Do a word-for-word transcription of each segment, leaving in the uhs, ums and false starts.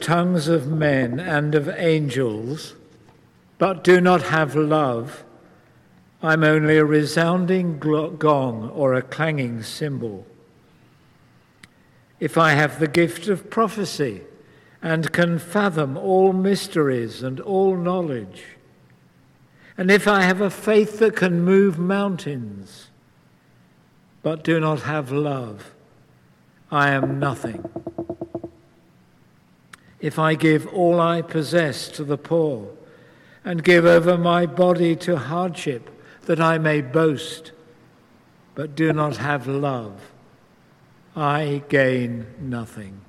tongues of men and of angels, but do not have love, I'm only a resounding gong or a clanging cymbal. If I have the gift of prophecy and can fathom all mysteries and all knowledge, and if I have a faith that can move mountains, but do not have love, I am nothing. If I give all I possess to the poor and give over my body to hardship that I may boast, but do not have love, I gain nothing.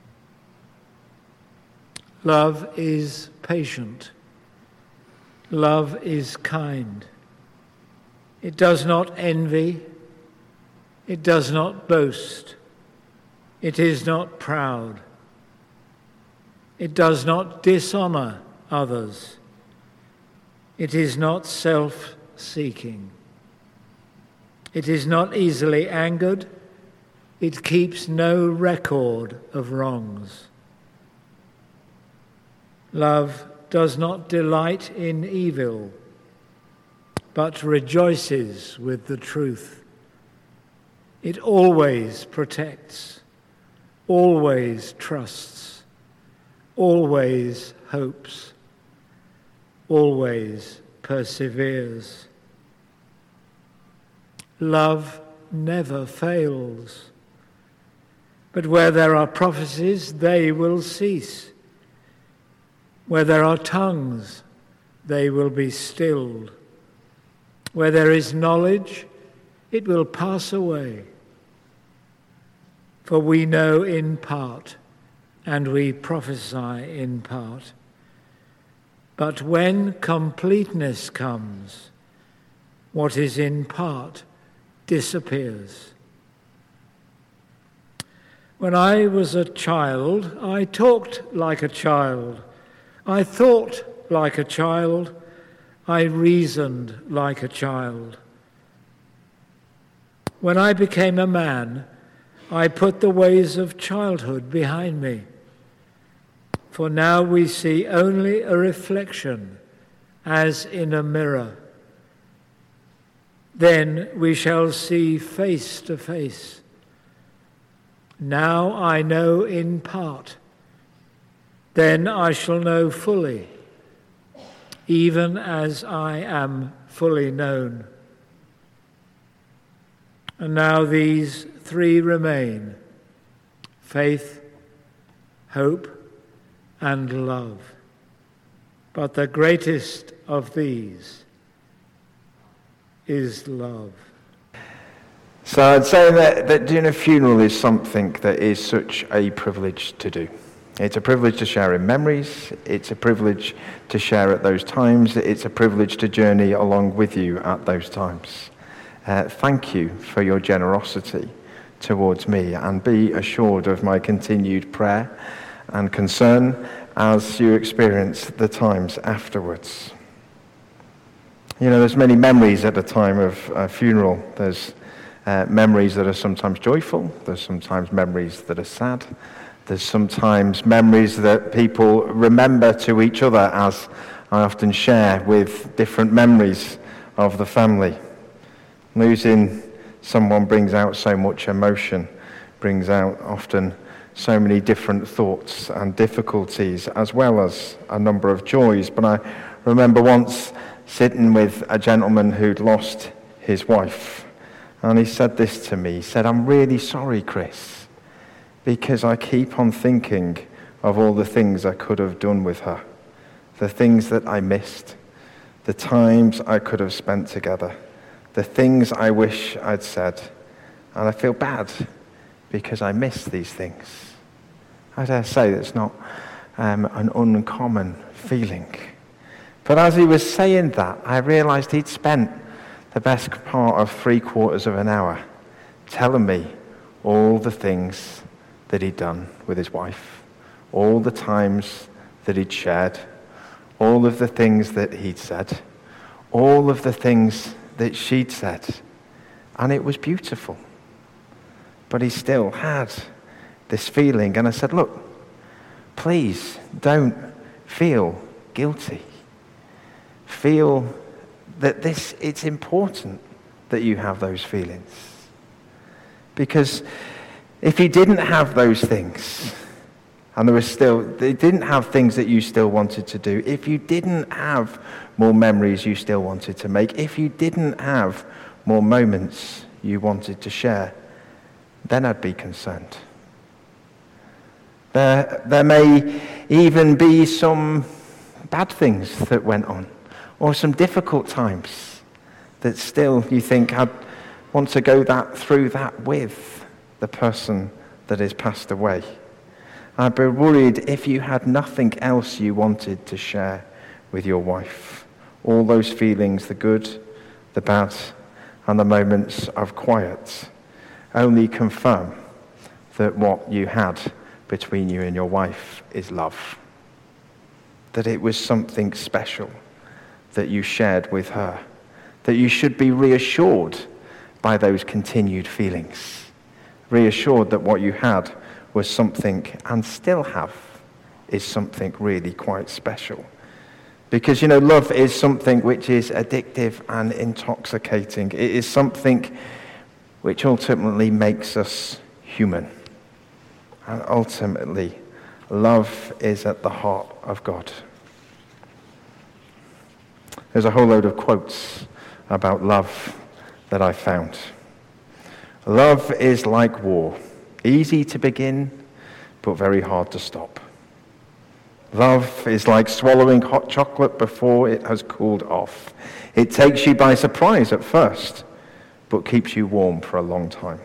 Love is patient. Love is kind. It does not envy. It does not boast. It is not proud. It does not dishonor others. It is not self-seeking. It is not easily angered. It keeps no record of wrongs. Love does not delight in evil, but rejoices with the truth. It always protects, always trusts, always hopes, always perseveres. Love never fails, but where there are prophecies, they will cease. Where there are tongues, they will be stilled. Where there is knowledge, it will pass away. For we know in part, and we prophesy in part. But when completeness comes, what is in part disappears. When I was a child, I talked like a child. I thought like a child. I reasoned like a child. When I became a man, I put the ways of childhood behind me. For now we see only a reflection, as in a mirror. Then we shall see face to face. Now I know in part. Then I shall know fully, even as I am fully known. And now these three remain: faith, hope, and love. But the greatest of these is love. So I'd say that, that doing a funeral is something that is such a privilege to do. It's a privilege to share in memories. It's a privilege to share at those times. It's a privilege to journey along with you at those times. Uh, thank you for your generosity towards me, and be assured of my continued prayer and concern as you experience the times afterwards. You know, there's many memories at the time of a funeral. There's uh, memories that are sometimes joyful. There's sometimes memories that are sad. There's sometimes memories that people remember to each other, as I often share with different memories of the family. Losing someone brings out so much emotion, brings out often so many different thoughts and difficulties, as well as a number of joys. But I remember once sitting with a gentleman who'd lost his wife, and he said this to me. He said, "I'm really sorry, Chris, because I keep on thinking of all the things I could have done with her, the things that I missed, the times I could have spent together, the things I wish I'd said, and I feel bad because I miss these things." I dare say that's not um, an uncommon feeling. But as he was saying that, I realised he'd spent the best part of three quarters of an hour telling me all the things that he'd done with his wife, all the times that he'd shared, all of the things that he'd said, all of the things that she'd said. And it was beautiful. But he still had this feeling. And I said, "Look, please don't feel guilty. Feel that this, it's important that you have those feelings. Because if you didn't have those things, and there was still, they didn't have things that you still wanted to do, if you didn't have more memories you still wanted to make, if you didn't have more moments you wanted to share, then I'd be concerned. There, there may even be some bad things that went on, or some difficult times that still you think, I'd want to go that through that with the person that has passed away. I'd be worried if you had nothing else you wanted to share with your wife. All those feelings, the good, the bad, and the moments of quiet, only confirm that what you had between you and your wife is love. That it was something special that you shared with her. That you should be reassured by those continued feelings. Reassured that what you had was something, and still have, is something really quite special. Because, you know, love is something which is addictive and intoxicating. It is something which ultimately makes us human. And ultimately, love is at the heart of God. There's a whole load of quotes about love that I found. Love is like war. Easy to begin, but very hard to stop. Love is like swallowing hot chocolate before it has cooled off. It takes you by surprise at first, but keeps you warm for a long time.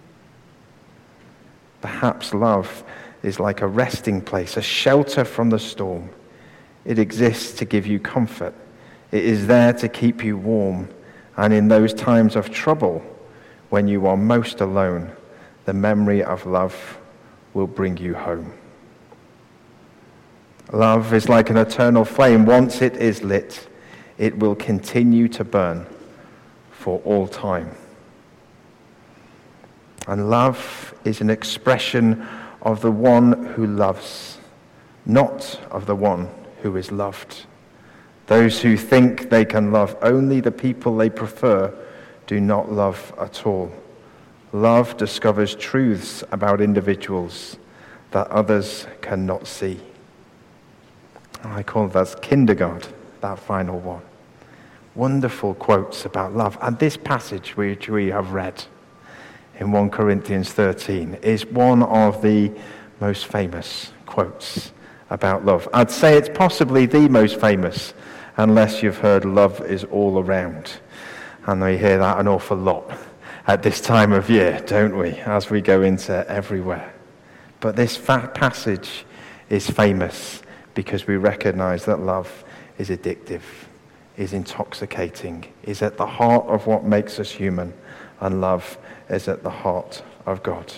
Perhaps love is like a resting place, a shelter from the storm. It exists to give you comfort. It is there to keep you warm. And in those times of trouble, when you are most alone, the memory of love will bring you home. Love is like an eternal flame. Once it is lit, it will continue to burn for all time. And love is an expression of the one who loves, not of the one who is loved. Those who think they can love only the people they prefer do not love at all. Love discovers truths about individuals that others cannot see. I call that kindergarten, that final one. Wonderful quotes about love. And this passage which we have read in First Corinthians thirteen is one of the most famous quotes about love. I'd say it's possibly the most famous, unless you've heard love is all around. And we hear that an awful lot at this time of year, don't we, as we go into everywhere. But this fa- passage is famous because we recognize that love is addictive, is intoxicating, is at the heart of what makes us human, and love is at the heart of God.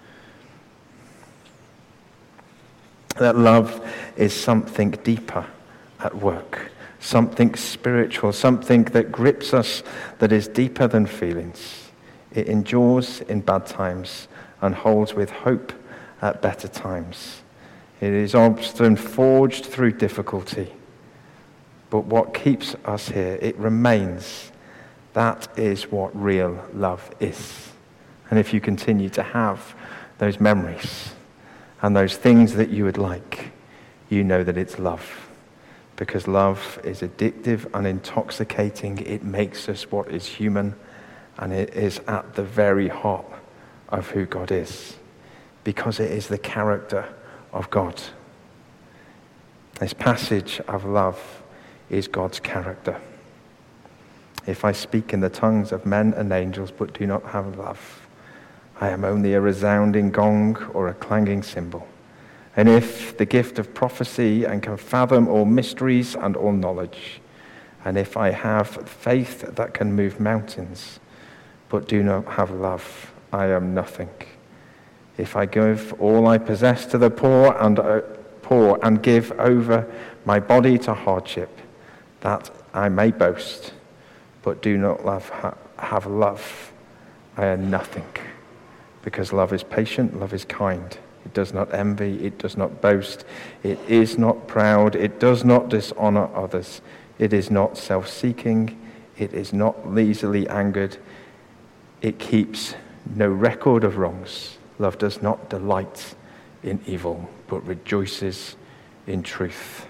That love is something deeper at work, something spiritual, something that grips us, that is deeper than feelings. It endures in bad times and holds with hope at better times. It is often forged through difficulty. But what keeps us here, it remains. That is what real love is. And if you continue to have those memories and those things that you would like, you know that it's love. Because love is addictive and intoxicating. It makes us what is human, and it is at the very heart of who God is. Because it is the character of God. This passage of love is God's character. If I speak in the tongues of men and angels but do not have love, I am only a resounding gong or a clanging cymbal. And if the gift of prophecy and can fathom all mysteries and all knowledge, and if I have faith that can move mountains but do not have love, I am nothing. If I give all I possess to the poor and uh, poor and give over my body to hardship, that I may boast, but do not love, ha- have love, I am nothing. Because love is patient, love is kind. It does not envy. It does not boast. It is not proud. It does not dishonor others. It is not self-seeking. It is not easily angered. It keeps no record of wrongs. Love does not delight in evil, but rejoices in truth.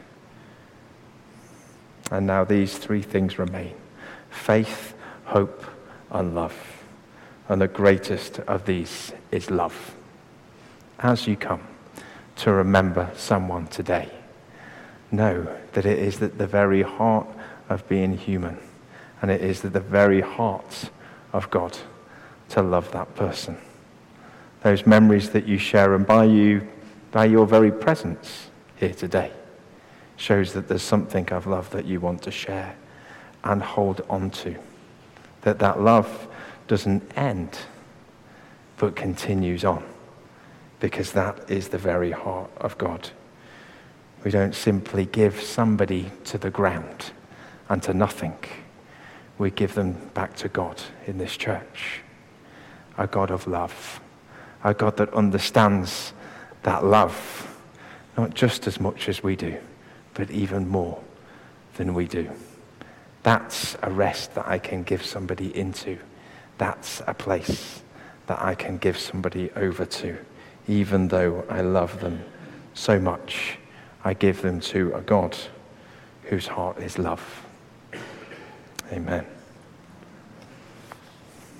And now these three things remain: faith, hope, and love. And the greatest of these is love. As you come to remember someone today, know that it is at the very heart of being human, and it is at the very heart of God to love that person. Those memories that you share, and by you, by your very presence here today, shows that there's something of love that you want to share and hold on to. That that love doesn't end, but continues on, because that is the very heart of God. We don't simply give somebody to the ground and to nothing. We give them back to God in this church. A God of love. A God that understands that love, not just as much as we do, but even more than we do. That's a rest that I can give somebody into. That's a place that I can give somebody over to. Even though I love them so much, I give them to a God whose heart is love. Amen.